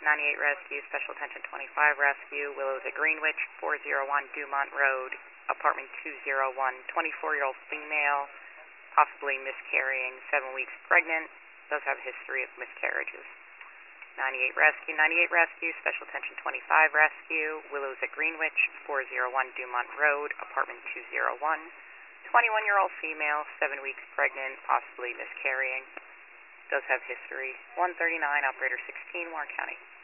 98 Rescue, Special Attention 25 Rescue, Willows at Greenwich, 401 Dumont Road, Apartment 201, 24-year-old female, possibly miscarrying, 7 weeks pregnant, does have a history of miscarriages. 98 Rescue, Special Attention 25 Rescue, Willows at Greenwich, 401 Dumont Road, Apartment 201, 21-year-old female, 7 weeks pregnant, possibly miscarrying, does have history. 139, Operator 16, Warren County.